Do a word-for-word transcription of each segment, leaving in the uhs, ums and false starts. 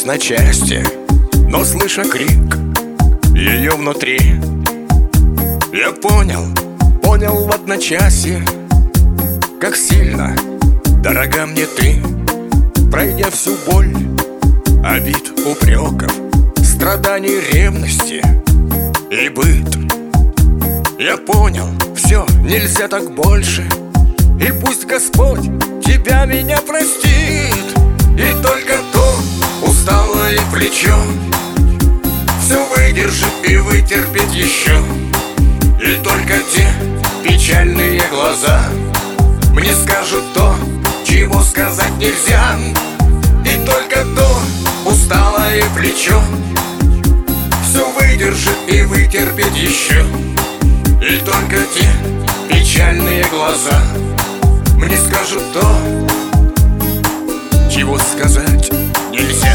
разбилась на части, но слыша крик ее внутри, я понял, понял в одночасье, как сильно дорога мне ты. Пройдя всю боль, обид, упреков, страданий, ревности и быт, я понял, все, нельзя так больше. И пусть Господь тебя, меня простит. И только то усталое плечо все выдержит и вытерпит еще. И только те печальные глаза мне скажут то, чего сказать нельзя. И только то усталое плечо все выдержит и вытерпит еще. И только те печальные глаза мне скажут то, чего сказать нельзя.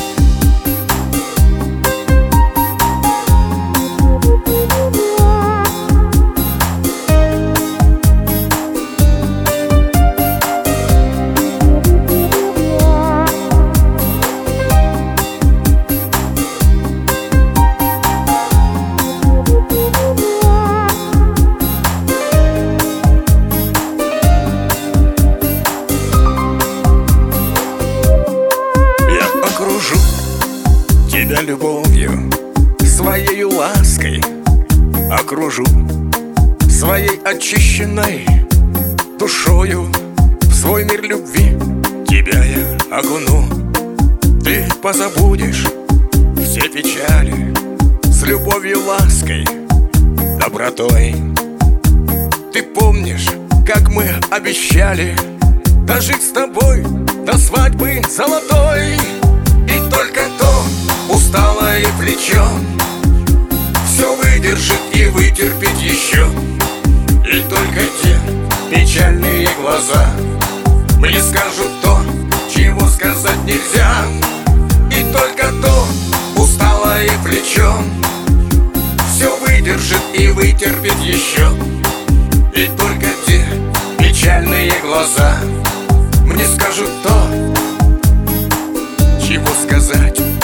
Окружу тебя любовью, своею лаской окружу, своей очищенной душою. В свой мир любви тебя я окуну. Ты позабудешь все печали с любовью, лаской, добротой. Ты помнишь, как мы обещали дожить с тобой до свадьбы золотой. И только то усталое плечо все выдержит и вытерпит еще. И только те печальные глаза мне скажут то, чего сказать нельзя. И только то усталое плечо все выдержит и вытерпит еще. И только те печальные глаза мне скажут то, чего сказать